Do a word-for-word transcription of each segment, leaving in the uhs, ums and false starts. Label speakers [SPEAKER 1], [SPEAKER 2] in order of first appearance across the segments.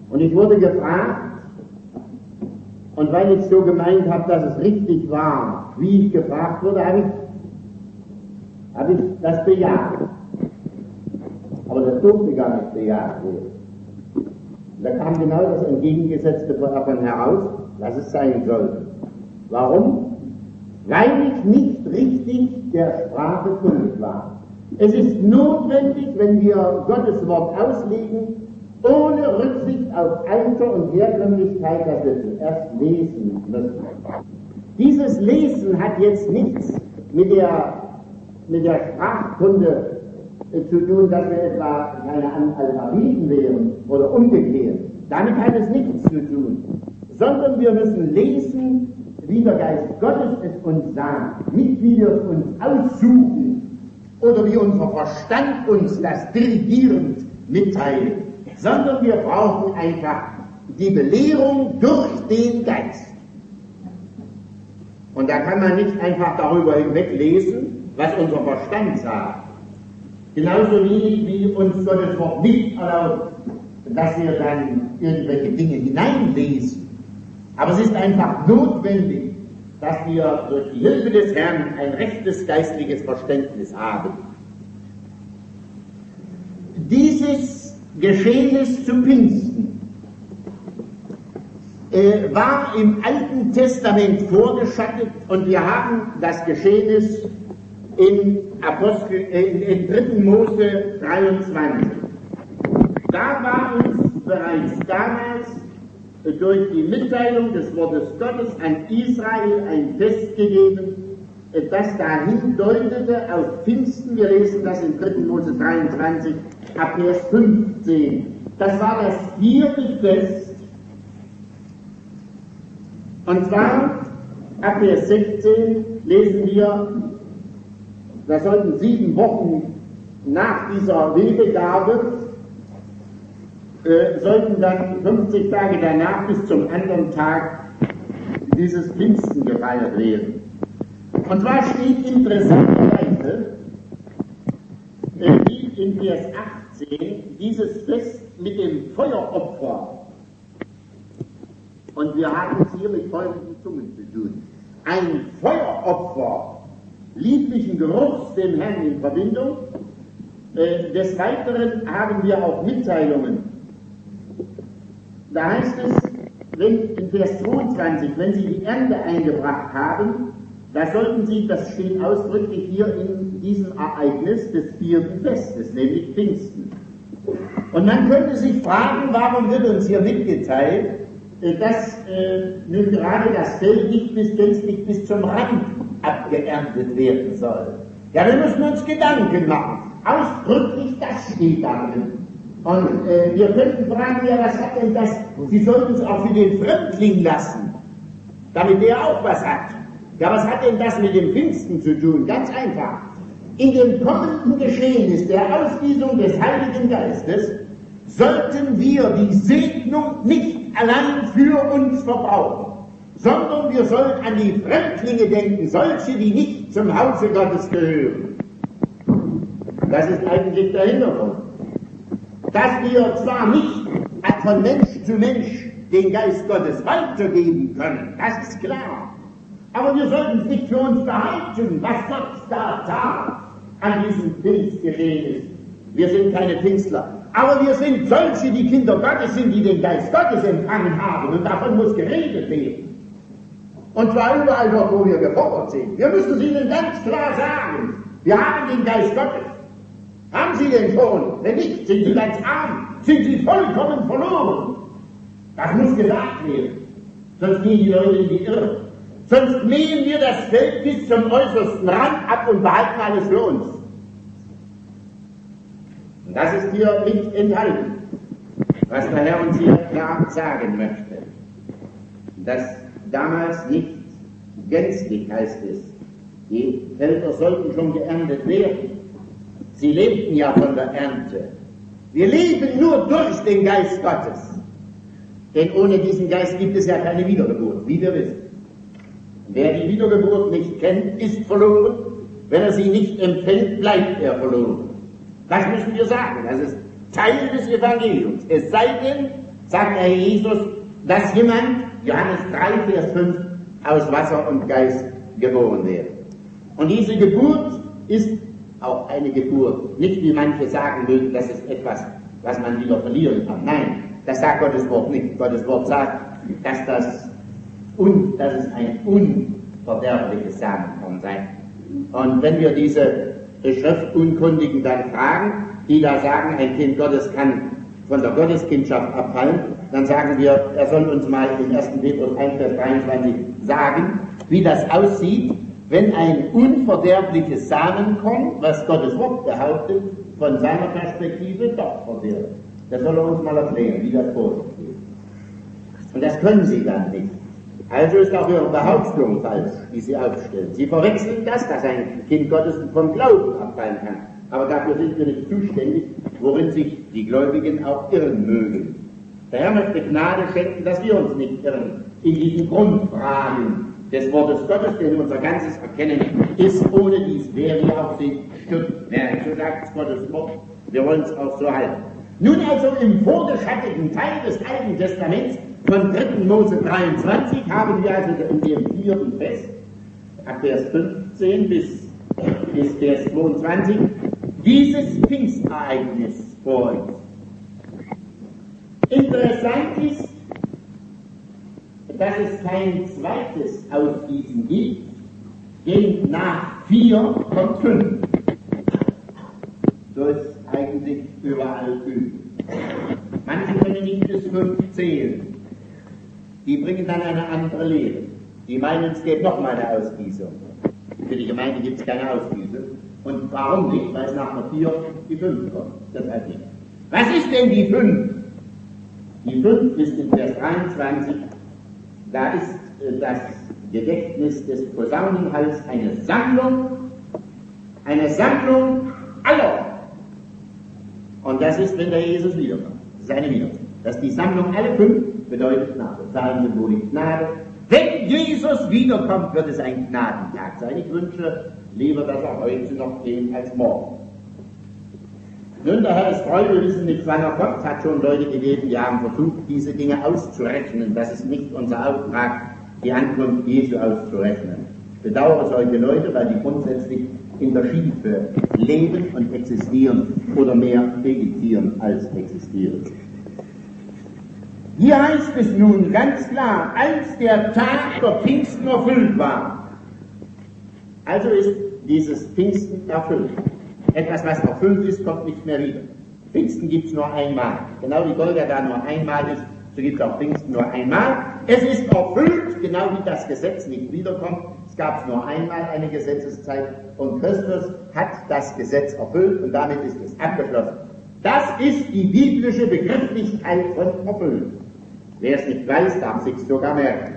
[SPEAKER 1] Und ich wurde gefragt, und weil ich so gemeint habe, dass es richtig war, wie ich gefragt wurde, habe ich, hab ich das bejaht. Aber das durfte gar nicht bejaht werden. Da kam genau das Entgegengesetzte davon heraus, was es sein sollte. Warum? Weil ich nicht richtig der Sprache kundig war. Es ist notwendig, wenn wir Gottes Wort auslegen, ohne Rücksicht auf Alter und Herkömmlichkeit, dass wir zuerst lesen müssen. Dieses Lesen hat jetzt nichts mit der, mit der Sprachkunde zu tun, dass wir etwa keine Analphabeten wären oder umgekehrt. Damit hat es nichts zu tun. Sondern wir müssen lesen, wie der Geist Gottes es uns sagt, nicht wie wir es uns aussuchen oder wie unser Verstand uns das dirigierend mitteilt, sondern wir brauchen einfach die Belehrung durch den Geist. Und da kann man nicht einfach darüber hinweglesen, was unser Verstand sagt. Genauso wenig wie uns Gottes Wort nicht erlaubt, dass wir dann irgendwelche Dinge hineinlesen. Aber es ist einfach notwendig, dass wir durch die Hilfe des Herrn ein rechtes geistliches Verständnis haben. Dieses Geschehnis zu Pfingsten äh, war im Alten Testament vorgeschattet und wir haben das Geschehnis in, Apostel, äh, in, in dritten Mose dreiundzwanzig. Da war uns bereits damals äh, durch die Mitteilung des Wortes Gottes an Israel ein Fest gegeben, äh, das dahin deutete auf Pfingsten. Wir lesen das in dritten Mose dreiundzwanzig, ab Vers fünfzehn. Das war das vierte Fest. Und zwar ab Vers sechzehn lesen wir, da sollten sieben Wochen nach dieser Wildgabe, äh, sollten dann fünfzig Tage danach bis zum anderen Tag dieses Pfingsten gefeiert werden. Und zwar steht interessanterweise, äh, wie in Vers achtzehn, dieses Fest mit dem Feueropfer. Und wir haben es hier mit feurigen Zungen zu tun. Ein Feueropfer lieblichen Geruchs dem Herrn in Verbindung. Äh, des Weiteren haben wir auch Mitteilungen. Da heißt es, wenn, in Vers zweiundzwanzig, wenn sie die Ernte eingebracht haben, da sollten sie, das steht ausdrücklich hier in diesem Ereignis des vierten Festes, nämlich Pfingsten. Und man könnte sich fragen, warum wird uns hier mitgeteilt, dass äh, nun gerade das Feld nicht bis gänzlich bis zum Rand abgeerntet werden soll. Ja, wir müssen uns Gedanken machen. Ausdrücklich, das steht darin. Und äh, wir könnten fragen, ja, was hat denn das? Sie sollten es auch für den Fremdling lassen, damit der auch was hat. Ja, was hat denn das mit dem Pfingsten zu tun? Ganz einfach. In dem kommenden Geschehnis der Ausgießung des Heiligen Geistes sollten wir die Segnung nicht allein für uns verbrauchen, sondern wir sollen an die Fremdlinge denken, solche, die nicht zum Hause Gottes gehören. Das ist eigentlich der Hintergrund. Dass wir zwar nicht von Mensch zu Mensch den Geist Gottes weitergeben können, das ist klar. Aber wir sollten es nicht für uns behalten, was Gott da tat an diesem Pfingstgeschehen ist. Wir sind keine Pfingstler. Aber wir sind solche, die Kinder Gottes sind, die den Geist Gottes empfangen haben. Und davon muss geredet werden. Und zwar überall dort, wo wir gefordert sind. Wir müssen es ihnen ganz klar sagen. Wir haben den Geist Gottes. Haben Sie den schon? Wenn nicht, sind Sie ganz arm. Sind Sie vollkommen verloren. Das muss gesagt werden. Sonst gehen die Leute in die Irre. Sonst mähen wir das Feld bis zum äußersten Rand ab und behalten alles für uns. Und das ist hier nicht enthalten, was der Herr uns hier klar sagen möchte. Dass damals nicht gänzlich, heißt es, die Felder sollten schon geerntet werden. Sie lebten ja von der Ernte. Wir leben nur durch den Geist Gottes. Denn ohne diesen Geist gibt es ja keine Wiedergeburt, wie wir wissen. Wer die Wiedergeburt nicht kennt, ist verloren. Wenn er sie nicht empfängt, bleibt er verloren. Das müssen wir sagen. Das ist Teil des Evangeliums. Es sei denn, sagt der Herr Jesus, dass jemand, Johannes drei, Vers fünf, aus Wasser und Geist geboren wird. Und diese Geburt ist auch eine Geburt. Nicht wie manche sagen mögen, das ist etwas, was man wieder verlieren kann. Nein, das sagt Gottes Wort nicht. Gottes Wort sagt, dass das un, dass es ein unverderbliches Samenkorn sei. Und wenn wir diese Schriftunkundigen dann fragen, die da sagen, ein Kind Gottes kann von der Gotteskindschaft abfallen, dann sagen wir, er soll uns mal in ersten Petrus eins, Vers dreiundzwanzig sagen, wie das aussieht, wenn ein unverderbliches Samenkorn, was Gottes Wort behauptet, von seiner Perspektive doch verderbt. Das soll er uns mal erklären, wie das vorgeht. Und das können sie dann nicht. Also ist auch ihre Behauptung falsch, die sie aufstellen. Sie verwechseln das, dass ein Kind Gottes vom Glauben abfallen kann. Aber dafür sind wir nicht zuständig, worin sich die Gläubigen auch irren mögen. Der Herr möchte Gnade schenken, dass wir uns nicht irren in diesen Grundfragen des Wortes Gottes, denn unser ganzes Erkennen ist ohne dies, wer wir auch sind, Stückwerk. So sagt Gottes Wort, wir wollen es auch so halten. Nun also im vorgeschattigen Teil des Alten Testaments von dritten Mose dreiundzwanzig haben wir also in dem vierten Fest, ab Vers fünfzehn bis, bis Vers zweiundzwanzig, dieses Pfingstereignis vor uns. Interessant ist, dass es kein zweites Ausgießen gibt, denn nach vier kommt fünf. So ist eigentlich überall üblich. Manche können nicht bis fünf zählen. Die bringen dann eine andere Lehre. Die meinen, es geht noch mal eine Ausgießung. Für die Gemeinde gibt es keine Ausgießung. Und warum nicht? Weil es nach der vier die fünf kommt. Deshalb nicht. Was ist denn die fünf? Die fünf ist in Vers dreiundzwanzig. Da ist äh, das Gedächtnis des Posaunenhals eine Sammlung, eine Sammlung aller. Und das ist, wenn der Jesus wiederkommt. Das ist eine Wiederkunft. Dass die Sammlung alle fünf bedeutet Gnade. Zahlen Gnade. Wenn Jesus wiederkommt, wird es ein Gnadentag sein. Ich wünsche lieber, dass er heute noch geht als morgen. Nun, der Herr ist treu, wir wissen nicht, wann er kommt. Es hat schon Leute gegeben, die haben versucht, diese Dinge auszurechnen. Das ist nicht unser Auftrag, die Ankunft Jesu auszurechnen. Ich bedauere solche Leute, weil die grundsätzlich in der Schiefe leben und existieren oder mehr vegetieren als existieren. Hier heißt es nun ganz klar, als der Tag der Pfingsten erfüllt war. Also ist dieses Pfingsten erfüllt. Etwas, was erfüllt ist, kommt nicht mehr wieder. Pfingsten gibt es nur einmal. Genau wie Golgatha nur einmal ist, so gibt es auch Pfingsten nur einmal. Es ist erfüllt, genau wie das Gesetz nicht wiederkommt. Es gab nur einmal eine Gesetzeszeit und Christus hat das Gesetz erfüllt und damit ist es abgeschlossen. Das ist die biblische Begrifflichkeit von erfüllt. Wer es nicht weiß, darf sich sogar merken.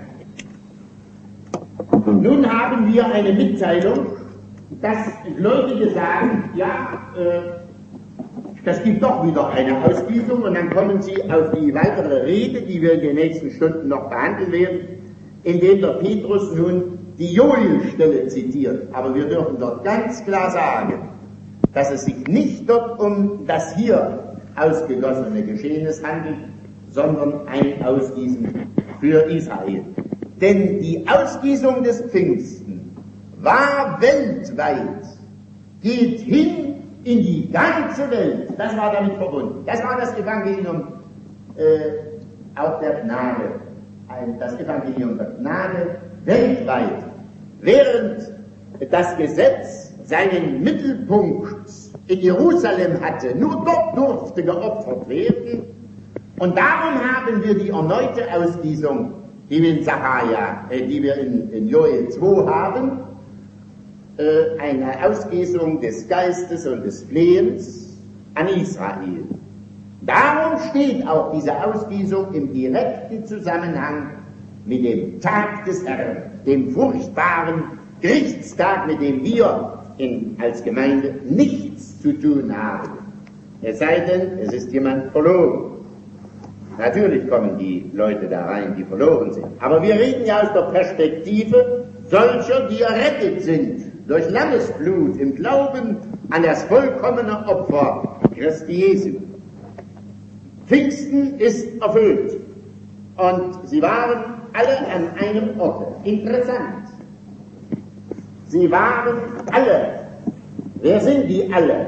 [SPEAKER 1] Nun haben wir eine Mitteilung, dass Gläubige sagen, ja, äh, das gibt doch wieder eine Ausgießung und dann kommen sie auf die weitere Rede, die wir in den nächsten Stunden noch behandeln werden, indem der Petrus nun die Joel-Stelle zitiert. Aber wir dürfen dort ganz klar sagen, dass es sich nicht dort um das hier ausgegossene Geschehnis handelt, sondern ein Ausgießen für Israel. Denn die Ausgießung des Pfingsten war weltweit, geht hin in die ganze Welt. Das war damit verbunden. Das war das Evangelium äh, auch der Gnade. Ein, das Evangelium der Gnade weltweit. Während das Gesetz seinen Mittelpunkt in Jerusalem hatte, nur dort durfte geopfert werden. Und darum haben wir die erneute Ausgießung, die wir in Sacharja, äh, die wir in, in Joel zwei haben, äh, eine Ausgießung des Geistes und des Flehens an Israel. Darum steht auch diese Ausgießung im direkten Zusammenhang mit dem Tag des Herrn, dem furchtbaren Gerichtstag, mit dem wir in, als Gemeinde nichts zu tun haben. Es sei denn, es ist jemand verloren. Natürlich kommen die Leute da rein, die verloren sind. Aber wir reden ja aus der Perspektive solcher, die errettet sind durch Lammesblut im Glauben an das vollkommene Opfer Christi Jesu. Pfingsten ist erfüllt. Und sie waren alle an einem Ort. Interessant. Sie waren alle. Wer sind die alle?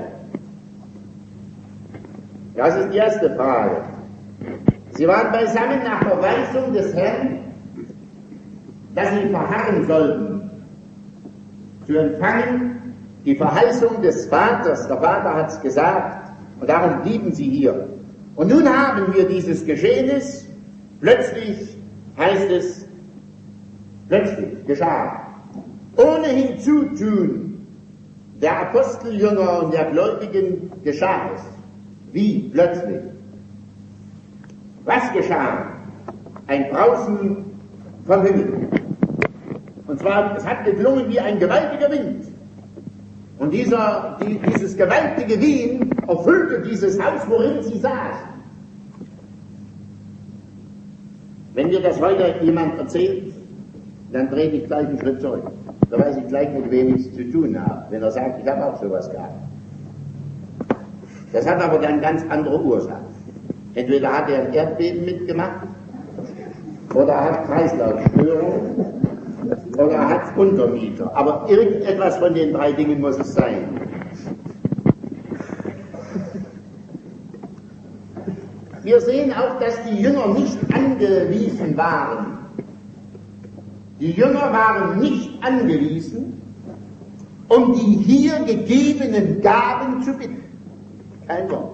[SPEAKER 1] Das ist die erste Frage. Sie waren beisammen nach Verweisung des Herrn, dass sie verharren sollten, zu empfangen die Verheißung des Vaters. Der Vater hat es gesagt, und darum blieben sie hier. Und nun haben wir dieses Geschehnis, plötzlich heißt es, plötzlich geschah, ohne Hinzutun der Aposteljünger und der Gläubigen geschah es. Wie plötzlich? Was geschah? Ein Brausen vom Himmel. Und zwar, es hat geklungen wie ein gewaltiger Wind. Und dieser, die, dieses gewaltige Wehen erfüllte dieses Haus, worin sie saßen. Wenn mir das heute jemand erzählt, dann trete ich gleich einen Schritt zurück. Da weiß ich gleich, mit wem ich es zu tun habe. Wenn er sagt, ich habe auch sowas gehabt. Das hat aber dann ganz andere Ursachen. Entweder hat er ein Erdbeben mitgemacht, oder er hat Kreislaufstörungen, oder er hat Untermieter. Aber irgendetwas von den drei Dingen muss es sein. Wir sehen auch, dass die Jünger nicht angewiesen waren. Die Jünger waren nicht angewiesen, um die hier gegebenen Gaben zu bitten. Kein Wort.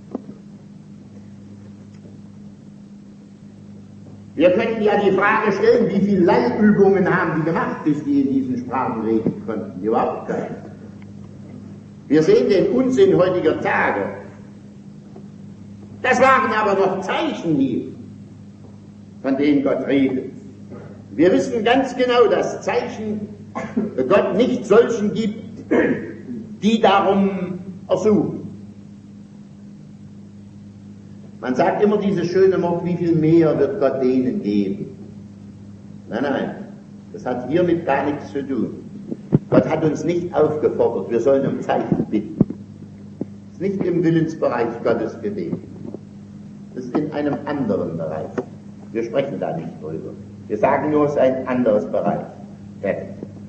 [SPEAKER 1] Wir könnten ja die Frage stellen, wie viele Leihübungen haben die gemacht, bis die in diesen Sprachen reden konnten? Überhaupt keine. Wir sehen den Unsinn heutiger Tage. Das waren aber noch Zeichen hier, von denen Gott redet. Wir wissen ganz genau, dass Zeichen Gott nicht solchen gibt, die darum ersuchen. Man sagt immer dieses schöne Wort, wie viel mehr wird Gott denen geben? Nein, nein, das hat hiermit gar nichts zu tun. Gott hat uns nicht aufgefordert, wir sollen um Zeichen bitten. Das ist nicht im Willensbereich Gottes gebeten. Das ist in einem anderen Bereich. Wir sprechen da nicht drüber. Wir sagen nur, es ist ein anderes Bereich. Fertig.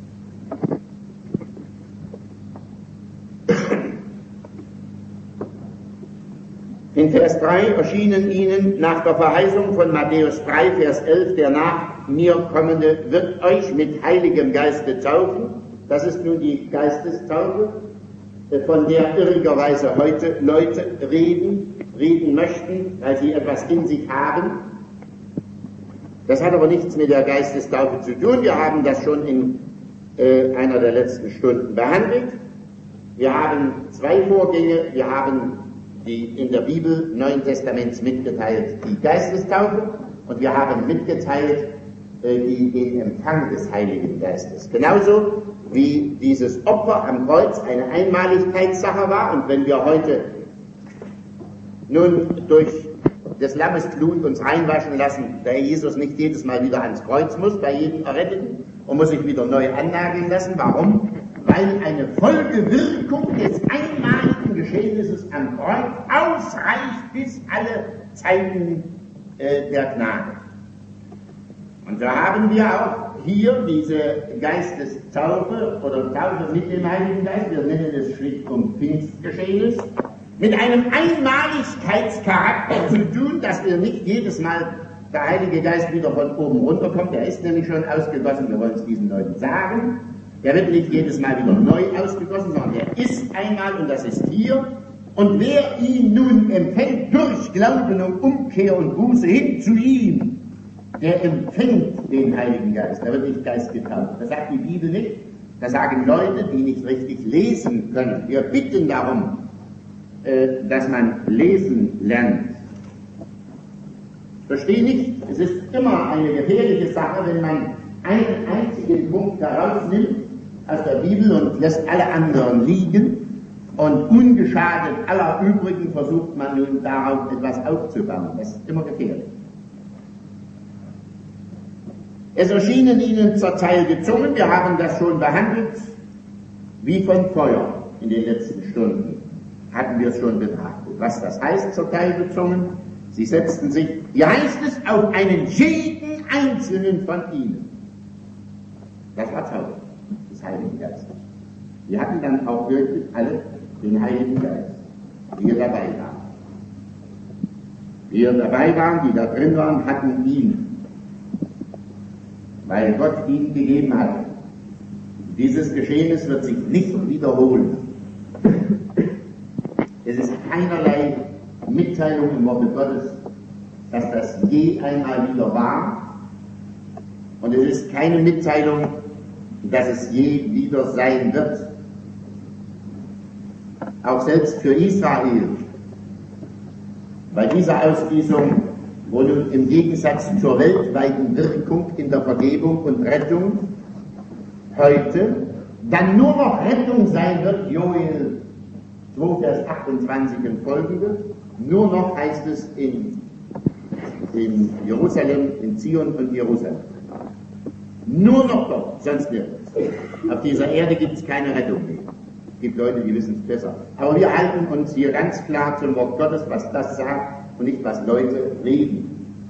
[SPEAKER 1] In Vers drei erschienen ihnen nach der Verheißung von Matthäus drei, Vers elf, der nach mir kommende wird euch mit heiligem Geiste taufen. Das ist nun die Geistestaufe, von der irrigerweise heute Leute reden, reden möchten, weil sie etwas in sich haben. Das hat aber nichts mit der Geistestaufe zu tun. Wir haben das schon in äh, einer der letzten Stunden behandelt. Wir haben zwei Vorgänge. Wir haben die in der Bibel Neuen Testaments mitgeteilt, die Geistestaufe, und wir haben mitgeteilt äh, die, den Empfang des Heiligen Geistes. Genauso wie dieses Opfer am Kreuz eine Einmaligkeitssache war, und wenn wir heute nun durch des Lammes Blut uns reinwaschen lassen, da Jesus nicht jedes Mal wieder ans Kreuz muss, bei jedem Erretteten, und muss sich wieder neu annageln lassen. Warum? Weil eine Folgewirkung des einmaligen Geschehnisses am Kreuz ausreicht bis alle Zeiten äh, der Gnade. Und so haben wir auch hier diese Geistestaufe oder Taufe mit dem Heiligen Geist, wir nennen es schlicht um Pfingstgeschehnis, mit einem Einmaligkeitscharakter zu tun, dass wir nicht jedes Mal der Heilige Geist wieder von oben runterkommt. Der ist nämlich schon ausgegossen, wir wollen es diesen Leuten sagen. Der wird nicht jedes Mal wieder neu ausgegossen, sondern der ist einmal, und das ist hier. Und wer ihn nun empfängt durch Glauben und Umkehr und Buße hin zu ihm, der empfängt den Heiligen Geist. Der wird nicht Geist getauft. Das sagt die Bibel nicht. Das sagen Leute, die nicht richtig lesen können. Wir bitten darum, dass man lesen lernt. Verstehe nicht, es ist immer eine gefährliche Sache, wenn man einen einzigen Punkt herausnimmt aus der Bibel und lässt alle anderen liegen, und ungeschadet aller übrigen versucht man nun darauf etwas aufzubauen. Das ist immer gefährlich. Es erschienen ihnen zur Teil Zungen, wir haben das schon behandelt, wie von Feuer in den letzten Stunden. Hatten wir es schon betrachtet. Was das heißt, zur Teil Zungen? Sie setzten sich, wie heißt es, auf einen jeden einzelnen von ihnen. Das war Taufe des Heiligen Geistes. Wir hatten dann auch wirklich alle den Heiligen Geist, die hier dabei waren. Die hier dabei waren, die da drin waren, hatten ihn, weil Gott ihn gegeben hat. Dieses Geschehnis wird sich nicht wiederholen. Es ist keinerlei Mitteilung im Worte Gottes, dass das je einmal wieder war. Und es ist keine Mitteilung, dass es je wieder sein wird. Auch selbst für Israel. Bei dieser Ausgießung, wo nun im Gegensatz zur weltweiten Wirkung in der Vergebung und Rettung heute dann nur noch Rettung sein wird, Joel zwei, Vers achtundzwanzig und folgende, nur noch heißt es in, in Jerusalem, in Zion und Jerusalem. Nur noch dort, sonst nirgends. Auf dieser Erde gibt es keine Rettung mehr. Es gibt Leute, die wissen es besser. Aber wir halten uns hier ganz klar zum Wort Gottes, was das sagt und nicht, was Leute reden.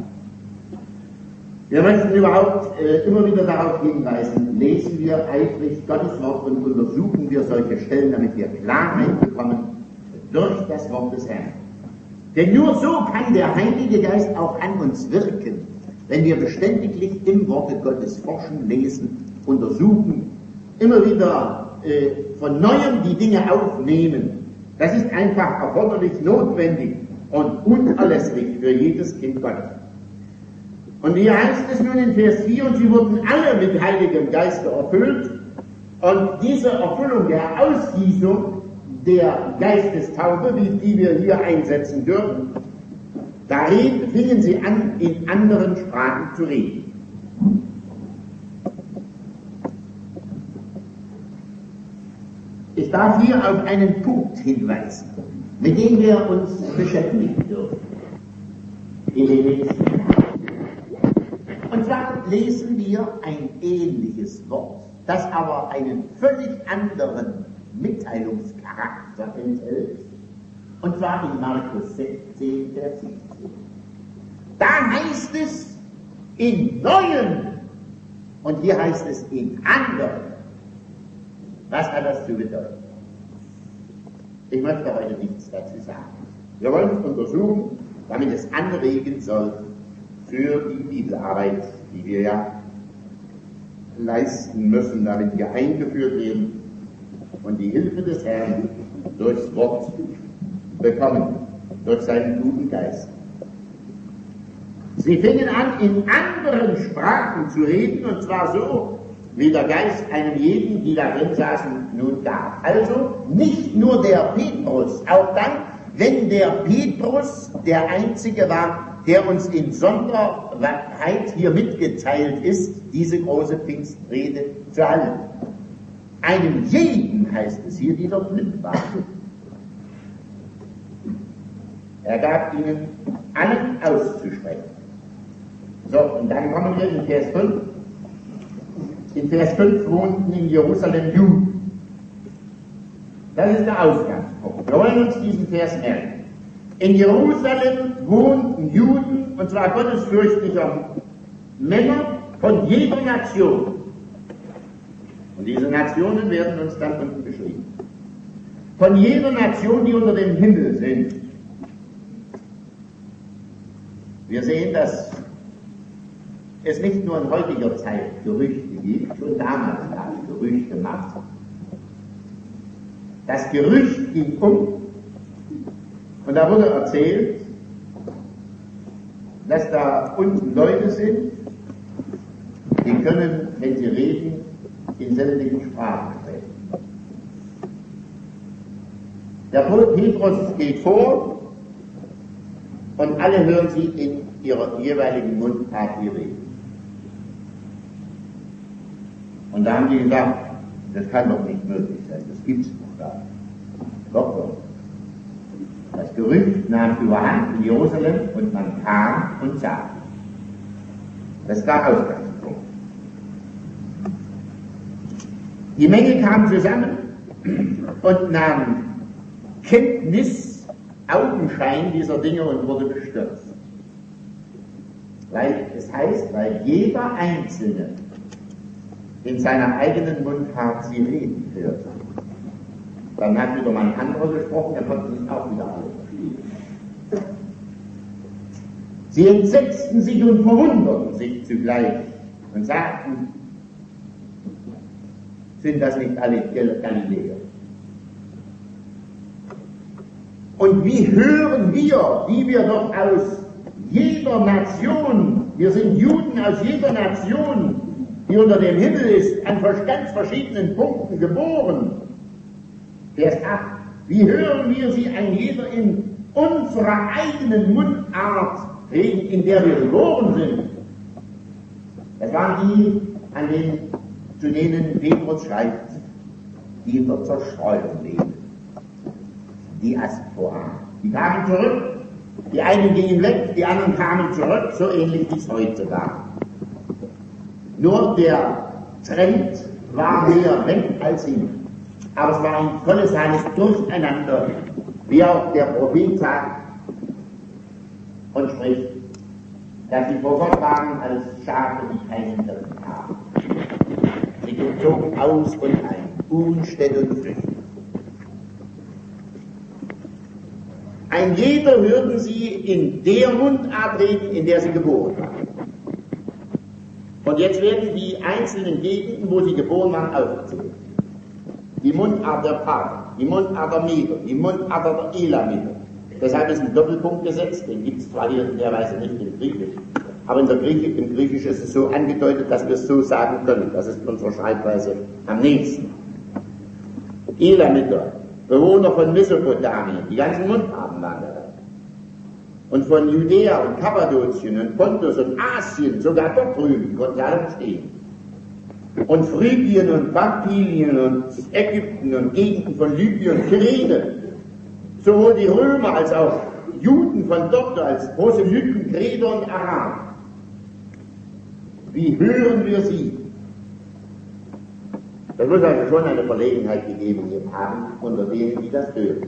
[SPEAKER 1] Wir möchten überhaupt äh, immer wieder darauf hinweisen, lesen wir eifrig Gottes Wort und untersuchen wir solche Stellen, damit wir Klarheit bekommen durch das Wort des Herrn. Denn nur so kann der Heilige Geist auch an uns wirken, wenn wir beständiglich im Worte Gottes forschen, lesen, untersuchen, immer wieder äh, von Neuem die Dinge aufnehmen. Das ist einfach erforderlich, notwendig und unerlässlich für jedes Kind Gottes. Und hier heißt es nun in Vers vier, und sie wurden alle mit Heiligem Geiste erfüllt, und diese Erfüllung der Ausgießung der Geistestaufe, wie die wir hier einsetzen dürfen, da fingen sie an, in anderen Sprachen zu reden. Ich darf hier auf einen Punkt hinweisen, mit dem wir uns beschäftigen dürfen in den nächsten Jahren. Und zwar lesen wir ein ähnliches Wort, das aber einen völlig anderen Mitteilungscharakter enthält, und zwar in Markus sechzehn, Vers siebzehn. Da heißt es in neuen, und hier heißt es in anderen. Was hat das zu bedeuten? Ich möchte heute nichts dazu sagen. Wir wollen es untersuchen, damit es anregen soll für die Bibelarbeit, die wir ja leisten müssen, damit wir eingeführt werden und die Hilfe des Herrn durchs Wort bekommen, durch seinen guten Geist. Sie fingen an, in anderen Sprachen zu reden, und zwar so, wie der Geist einem jeden, die da drin saßen, nun gab. Also nicht nur der Petrus, auch dann, wenn der Petrus der Einzige war, der uns in Sonderheit hier mitgeteilt ist, diese große Pfingstrede zu halten. Einem jeden, heißt es hier, die dort blind waren. Er gab ihnen allen auszusprechen. So, und dann kommen wir in Vers fünf. In Vers fünf wohnten in Jerusalem Juden. Das ist der Ausgangspunkt. Wir wollen uns diesen Vers merken. In Jerusalem wohnten Juden, und zwar gottesfürchtiger Männer von jeder Nation. Und diese Nationen werden uns dann unten beschrieben. Von jeder Nation, die unter dem Himmel sind. Wir sehen, dass es nicht nur in heutiger Zeit Gerüchte gibt, schon damals gab es Gerüchte gemacht. Das Gerücht ging um, und da wurde erzählt, dass da unten Leute sind, die können, wenn sie reden, in sämtlichen Sprachen sprechen. Der Petrus geht vor, und alle hören sie in ihrer jeweiligen Mundart reden. Und da haben die gesagt, das kann doch nicht möglich sein, das gibt's doch gar nicht. Doch, doch. Das Gerücht nahm überhand in Jerusalem, und man kam und sah. Das war Ausgangspunkt. Die Menge kam zusammen und nahm Kenntnis, Augenschein dieser Dinge und wurde bestürzt. Weil es heißt, weil jeder Einzelne in seinem eigenen Mundart sie reden hört. Dann hat wieder mal ein anderer gesprochen, er konnte sich auch wieder alle verstehen. Sie entsetzten sich und verwunderten sich zugleich und sagten, sind das nicht alle Galiläer? Und wie hören wir, die wir doch aus jeder Nation, wir sind Juden aus jeder Nation, die unter dem Himmel ist, an ganz verschiedenen Punkten geboren. Vers acht. Wie hören wir sie ein jeder in unserer eigenen Mundart reden, in der wir geboren sind? Das waren die, an denen, zu denen Petrus schreibt, die in der Zerstreuung leben. Die Aspora. Die kamen zurück, die einen gingen weg, die anderen kamen zurück, so ähnlich wie es heute war. Nur der Trend war mehr weg als hin. Aber es war ein kolossales Durcheinander, wie auch der Prophet sagt und spricht, dass sie vor Gott waren als Schafe, die keinen Hirten haben. Sie zogen aus und ein, unstät und flüchtig. Ein jeder hörten sie in der Mundart reden, in der sie geboren waren. Und jetzt werden die einzelnen Gegenden, wo sie geboren waren, aufgezählt. Die Mundart der Parther, die Mundart der Meder, die Mundart der Elamiter. Deshalb ist ein Doppelpunkt gesetzt, den gibt es zwar hier in der Weise nicht im Griechisch, aber in der Griechisch, im Griechisch ist es so angedeutet, dass wir es so sagen können. Das ist unserer Schreibweise am nächsten. Elamiter, Bewohner von Mesopotamien, die ganzen Mundarten waren dabei. Und von Judäa und Kappadokien und Pontus und Asien, sogar dort drüben, die konnten alle verstehen. Und Phrygien und Pampilien und Ägypten und Gegenden von Libyen und Kyrene, sowohl die Römer als auch Juden von dort, als Proselyten, Kreter und Araber. Wie hören wir sie? Das muss also schon eine Verlegenheit gegeben haben unter denen, die das hören.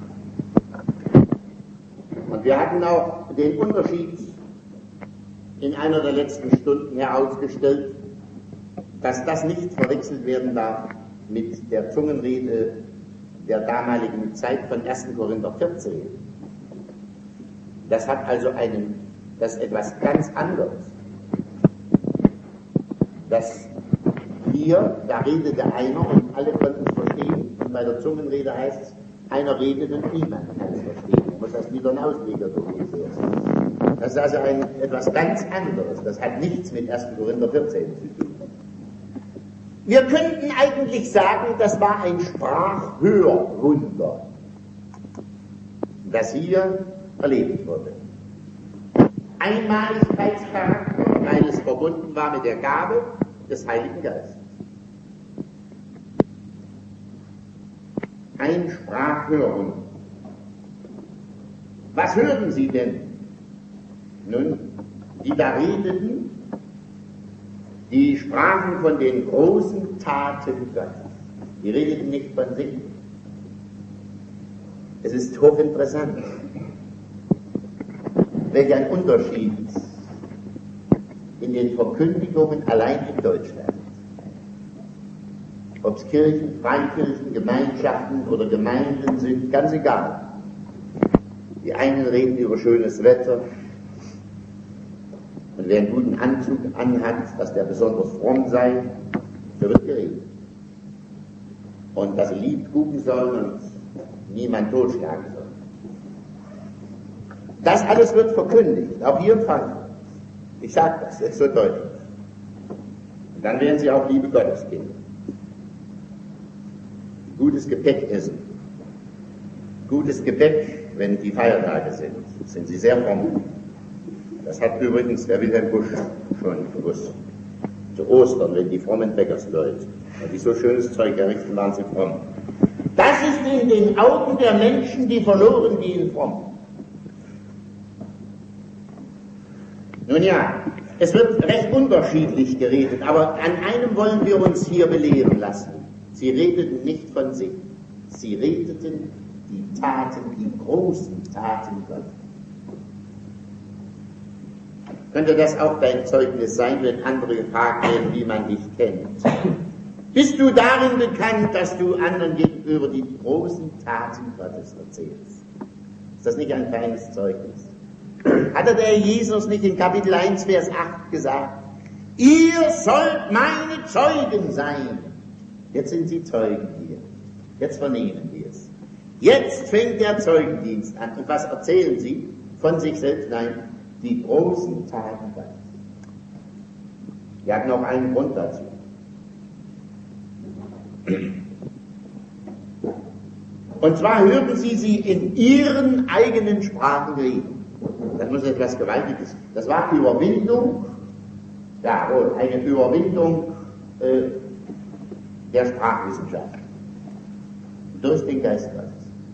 [SPEAKER 1] Und wir hatten auch den Unterschied in einer der letzten Stunden herausgestellt, dass das nicht verwechselt werden darf mit der Zungenrede der damaligen Zeit von ersten Korinther vierzehn. Das hat also einen, das ist etwas ganz anderes. Das hier, da redete einer und alle konnten es verstehen, und bei der Zungenrede heißt es, einer redet und niemand kann es verstehen. Man muss das wieder einen Ausleger durchlesen. Das ist also ein, etwas ganz anderes. Das hat nichts mit ersten Korinther vierzehn zu tun. Wir könnten eigentlich sagen, das war ein Sprachhörwunder, das hier erlebt wurde. Einmaligkeitscharakter, weil es verbunden war mit der Gabe des Heiligen Geistes. Ein Sprachhörwunder. Was hörten Sie denn? Nun, die da redeten, die sprachen von den großen Taten Gottes. Die redeten nicht von sich. Es ist hochinteressant, welch ein Unterschied in den Verkündigungen allein in Deutschland. Ob es Kirchen, Freikirchen, Gemeinschaften oder Gemeinden sind, ganz egal. Die einen reden über schönes Wetter, und wer einen guten Anzug anhat, dass der besonders fromm sei, so wird geredet. Und dass sie lieb gucken sollen und niemand totschlagen soll. Das alles wird verkündigt, auf jeden Fall. Ich sage das jetzt so deutlich. Und dann werden sie auch liebe Gotteskinder. Gutes Gepäck essen. Gutes Gebäck, wenn die Feiertage sind, sind sie sehr fromm. Das hat übrigens der Wilhelm Busch schon gewusst. Zu Ostern, wenn die frommen Bäckersleute, weil die so schönes Zeug errichten, waren sie fromm. Das ist in den Augen der Menschen, die verloren gehen, fromm. Nun ja, es wird recht unterschiedlich geredet, aber an einem wollen wir uns hier belehren lassen. Sie redeten nicht von sich, sie redeten die Taten, die großen Taten Gottes. Könnte das auch dein Zeugnis sein, wenn andere gefragt werden, wie man dich kennt? Bist du darin bekannt, dass du anderen gegenüber die großen Taten Gottes erzählst? Ist das nicht ein kleines Zeugnis? Hatte der Jesus nicht in Kapitel eins, Vers acht gesagt, ihr sollt meine Zeugen sein. Jetzt sind sie Zeugen hier. Jetzt vernehmen wir es. Jetzt fängt der Zeugendienst an. Und was erzählen sie von sich selbst? Nein, die großen Taten Gottes. Wir hatten noch einen Grund dazu. Und zwar hörten sie sie in ihren eigenen Sprachen reden. Das muss etwas Gewaltiges. Das war Überwindung, ja wohl, eine Überwindung äh, der Sprachwissenschaft durch den Geist Gottes.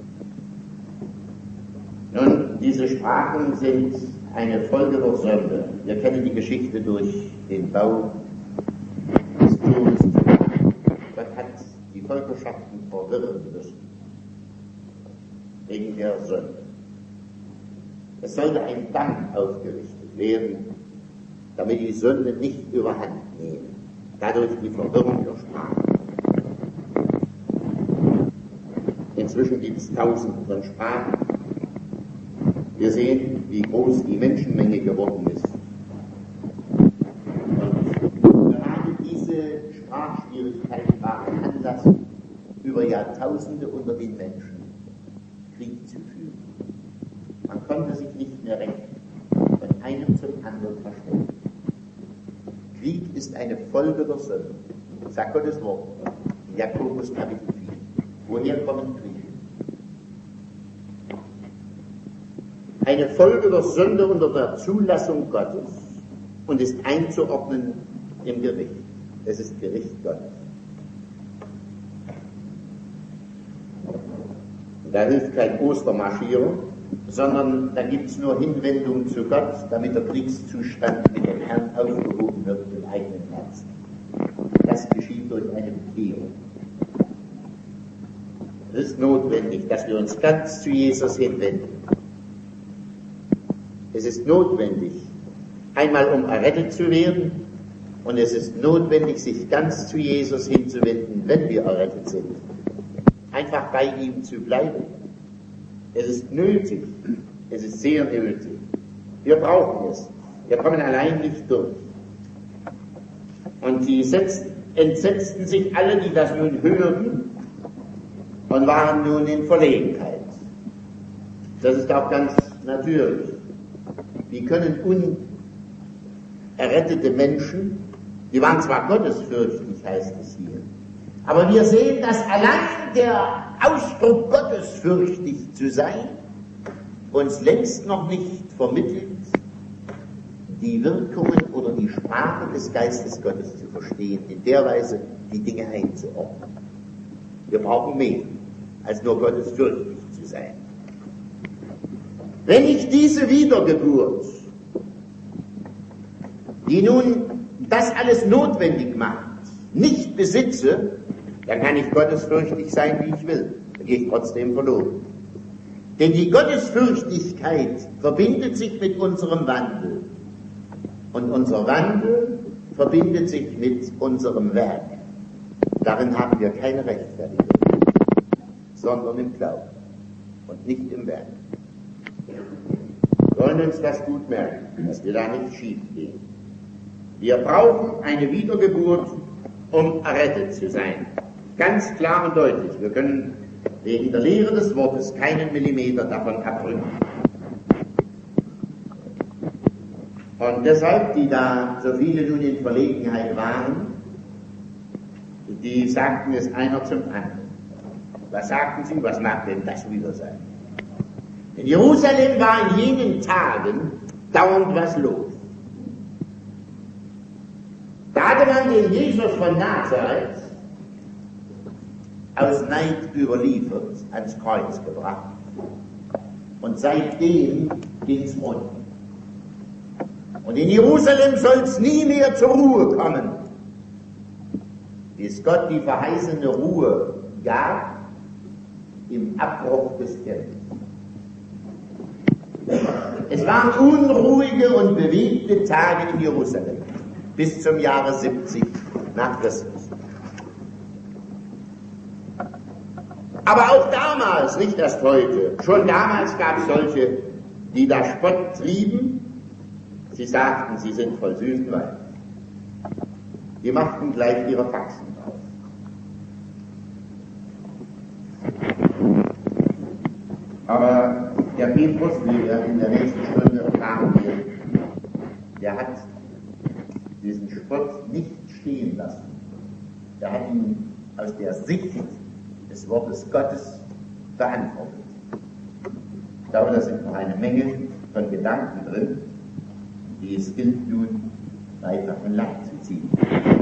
[SPEAKER 1] Nun, diese Sprachen sind eine Folge der Sünde. Wir kennen die Geschichte durch den Bau des Turms. Gott hat die Völkerschaften verwirren müssen wegen der Sünde. Es sollte ein Damm aufgerichtet werden, damit die Sünde nicht überhand nehme. Dadurch die Verwirrung der Sprache. Inzwischen gibt es Tausende von Sprachen. Wir sehen, wie groß die Menschenmenge geworden ist. Und gerade diese Sprachschwierigkeiten waren Anlass, über Jahrtausende unter den Menschen Krieg zu führen. Man konnte sich nicht mehr recht von einem zum anderen verstehen. Krieg ist eine Folge der Sünde. Sagt Gottes Wort. Jakobus Kapitel vier. Woher kommen Kriege? Eine Folge der Sünde unter der Zulassung Gottes und ist einzuordnen im Gericht. Es ist Gericht Gottes. Da hilft kein Ostermarschierer, sondern da gibt es nur Hinwendung zu Gott, damit der Kriegszustand mit dem Herrn aufgehoben wird im eigenen Herzen. Das geschieht durch eine Bekehrung. Es ist notwendig, dass wir uns ganz zu Jesus hinwenden. Es ist notwendig, einmal um errettet zu werden, und es ist notwendig, sich ganz zu Jesus hinzuwenden, wenn wir errettet sind. Einfach bei ihm zu bleiben. Es ist nötig, es ist sehr nötig. Wir brauchen es. Wir kommen allein nicht durch. Und sie setzten, entsetzten sich alle, die das nun hörten, und waren nun in Verlegenheit. Das ist auch ganz natürlich. Wie können unerrettete Menschen, die waren zwar gottesfürchtig, heißt es hier, aber wir sehen, dass allein der Ausdruck gottesfürchtig zu sein uns längst noch nicht vermittelt, die Wirkungen oder die Sprache des Geistes Gottes zu verstehen, in der Weise die Dinge einzuordnen. Wir brauchen mehr, als nur gottesfürchtig zu sein. Wenn ich diese Wiedergeburt, die nun das alles notwendig macht, nicht besitze, dann kann ich gottesfürchtig sein, wie ich will. Dann gehe ich trotzdem verloren. Denn die Gottesfürchtigkeit verbindet sich mit unserem Wandel. Und unser Wandel verbindet sich mit unserem Werk. Darin haben wir keine Rechtfertigung, sondern im Glauben und nicht im Werk. Wir wollen uns das gut merken, dass wir da nicht schief gehen. Wir brauchen eine Wiedergeburt, um errettet zu sein. Ganz klar und deutlich. Wir können wegen der Lehre des Wortes keinen Millimeter davon abrücken. Und deshalb, die da so viele nun in Verlegenheit waren, die sagten es einer zum anderen. Was sagten sie? Was mag denn das wieder sein? In Jerusalem war in jenen Tagen dauernd was los. Da hatte man den Jesus von Nazareth aus Neid überliefert, ans Kreuz gebracht. Und seitdem ging's rund. Und in Jerusalem soll's nie mehr zur Ruhe kommen, bis Gott die verheißene Ruhe gab im Abbruch des Tempels. Es waren unruhige und bewegte Tage in Jerusalem bis zum Jahre siebzig nach Christus. Aber auch damals, nicht erst heute, schon damals gab es solche, die da Spott trieben. Sie sagten, sie sind voll süßen Wein. Die machten gleich ihre Faxen drauf. Aber der Petrus, wie er in der nächsten Stunde erfahren wird, der hat diesen Spott nicht stehen lassen. Er hat ihn aus der Sicht des Wortes Gottes beantwortet. Ich glaube, da sind noch eine Menge von Gedanken drin, die es gilt nun weiter von Land zu ziehen.